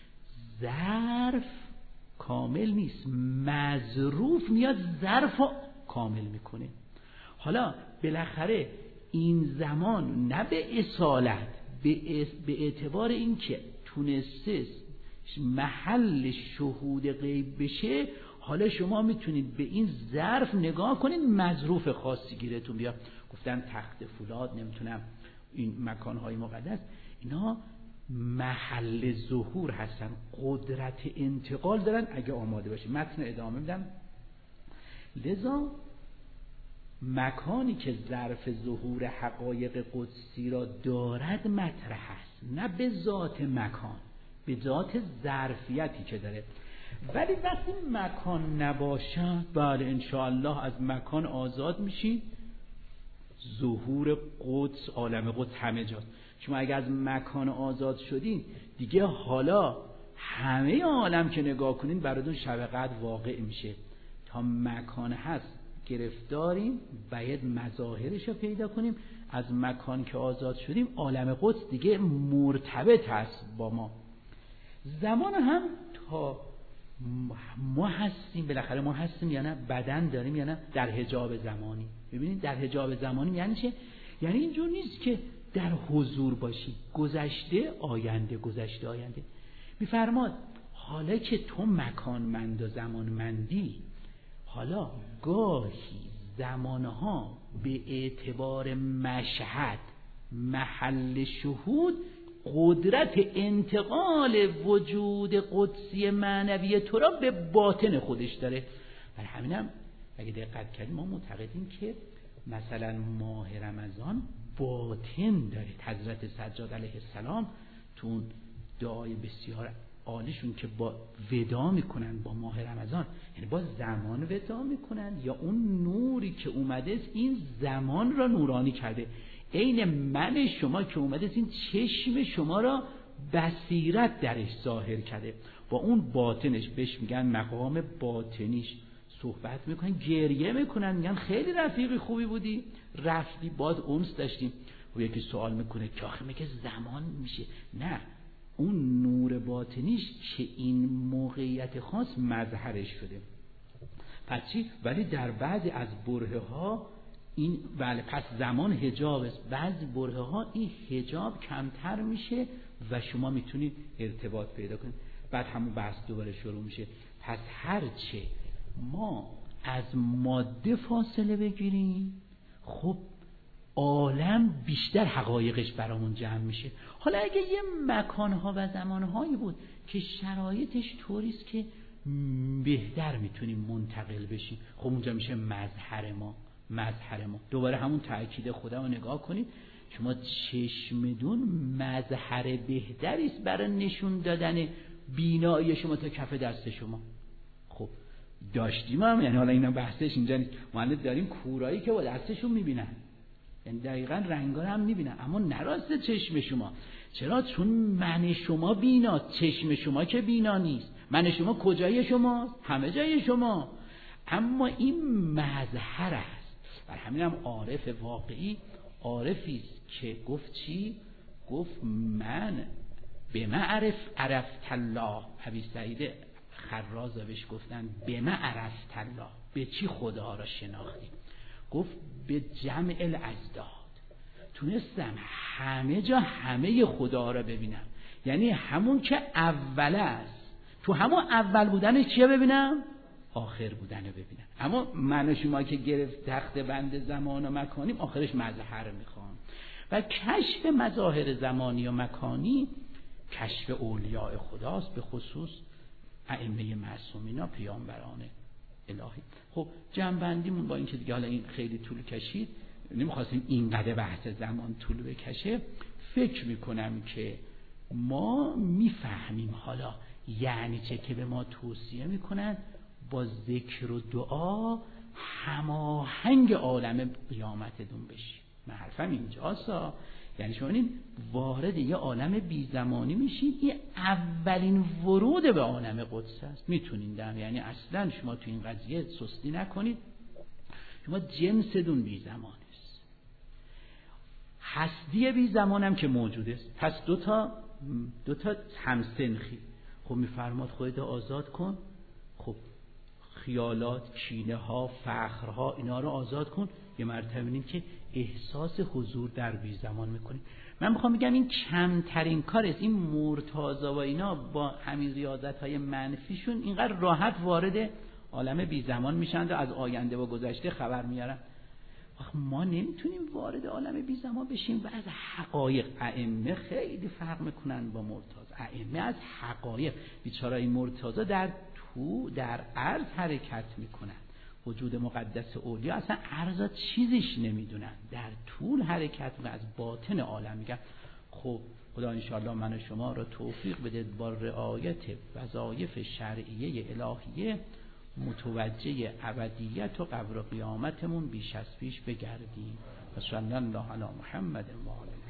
ظرف کامل نیست، مظروف میاد ظرف رو کامل میکنه. حالا بالاخره این زمان نه به اصالت، به اعتبار این که تونسته محل شهود غیب بشه، حالا شما میتونید به این ظرف نگاه کنید، مظروف خاصی گیرتون بیاد. گفتن تخت فولاد، نمیتونم این مکانهای مقدس، اینا محل ظهور هستن، قدرت انتقال دارن اگه آماده باشید. متن ادامه میدم. لذا مکانی که ظرف ظهور حقایق قدسی را دارد مطرح است، نه به ذات مکان، به ذات ظرفیتی که داره. ولی وقتی مکان نباشد، بله انشاءالله از مکان آزاد میشید، ظهور قدس، عالم قدس همه جاست. شما اگر از مکان آزاد شدین دیگه حالا همه عالم که نگاه کنین براتون شب قدر واقع میشه. تا مکان هست گرفتاریم، باید مظاهرش رو پیدا کنیم. از مکان که آزاد شدیم عالم قدس دیگه مرتبط هست با ما. زمان هم تا ما هستیم، بالاخره ما هستیم یا نه، بدن داریم یا نه، در حجاب زمانی. ببینید در حجاب زمانی یعنی چه؟ یعنی اینجور نیست که در حضور باشی، گذشته آینده، گذشته آینده. میفرماد حالا که تو مکانمند و زمانمندی، حالا گاهی زمانها به اعتبار مشهد، محل شهود، قدرت انتقال وجود قدسی معنوی تو را به باطن خودش داره. برای همینم اگه دقت کردیم ما معتقدیم که مثلا ماه رمضان باطن داره. حضرت سجاد علیه السلام تو اون دعای بسیار عالیشون که با ودا میکنن با ماه رمضان، یعنی با زمان ودا میکنن، یا اون نوری که اومده است این زمان را نورانی کرده. عین من شما که اومده است این چشم شما را بصیرت درش ظاهر کرده. با اون باطنش بهش میگن مقام باطنیش صحبت میکنن، گریه میکنن، میگن خیلی رفیقی خوبی بودی، رفتی باد انس داشتیم. و یکی سوال میکنه که آخه میگه زمان میشه. نه، اون نور باطنیش که این موقعیت خاص مظهرش شده. پس چی؟ ولی در بعضی از برهه ها این، بله پس زمان حجاب است، بعضی برهه ها این حجاب کمتر میشه و شما میتونید ارتباط پیدا کنید. بعد همون بحث دوباره شروع میشه. پس هرچه ما از ماده فاصله بگیریم، خب عالم بیشتر حقایقش برامون جمع میشه. حالا اگه یه مکانها و زمانهایی بود که شرایطش طوریست که بهتر میتونیم منتقل بشیم، خب اونجا میشه مظهر ما. مظهر ما. دوباره همون تأکید خدا رو نگاه کنید، شما چشمدون مظهر بهتری است برای نشون دادن بینایی شما تا کف دست شما. خب داشتیم هم، یعنی حالا اینا بحثش اینجا نیست، ما داریم کورایی که با دستشون میبینن، یعنی دقیقا رنگا رو هم میبینن، اما نراسته چشم شما. چرا؟ چون من شما بینا، چشم شما که بینا نیست. من شما کجای شما؟ همه جای شما، اما این مظهر است. بر همین هم عارف واقعی عارفی است که گفت چی؟ گفت من به معرف عرفت الله. ابی سعید خراز بهش گفتن به معرفت الله، به چی خدا را شناختی؟ گفت به جمع الاضداد، تونستم همه جا همه خدا را ببینم، یعنی همون که اول است، تو همون اول بودن چیه ببینم؟ آخر بودن ببینم. اما من و شما که گرفت تخت بند زمان و مکانیم، آخرش مظهر میخوام. و کشف مظاهر زمانی و مکانی کشف اولیاء خداست، به خصوص ائمه معصومینا، پیامبران الهی. خب جنبندیمون با این که دیگه حالا این خیلی طول کشید، نمیخواستیم اینقدر بحث زمان طول بکشه، فکر میکنم که ما میفهمیم حالا یعنی چه که به ما توصیه میکنن با ذکر و دعا هماهنگ عالم قیامتتون بشی. من حرفم اینجاست، یعنی شما این وارد یه عالم بی زمانی میشین، این اولین ورود به عالم قدس است. میتونین دم، یعنی اصلا شما تو این قضیه سستی نکنید. شما جنستون بی زمان است، هستی بی زمان هم که موجود است. پس دوتا دوتا همسنخی. خب میفرماد خودت آزاد کن. خب خیالات، کینه ها، فخرها، اینا رو آزاد کن. یه مرتبه ببینیم که احساس حضور در بی زمان میکنیم. من میخوام بگم این کمترین کار است. این مرتضی و اینا با همین ریاضت های منفیشون اینقدر راحت وارد عالم بی زمان میشن و از آینده و گذشته خبر میارن. ما نمیتونیم وارد عالم بی زمان بشیم و از حقایق. ائمه خیلی فرق میکنن با مرتضی. ائمه از حقایق، بیچاره این مرتضی در تو در عرض حرکت میکنن. وجود مقدس اولیا اصلا عرضا چیزیش نمیدونن، در طول حرکت و از باطن عالم میگن. خب خدا انشاءالله من و شما را توفیق بده با رعایت وظایف شرعیه الهیه متوجه ابدیت و قبر و قیامتمون بیش از پیش بگردیم. و صلی الله علی محمد و آله.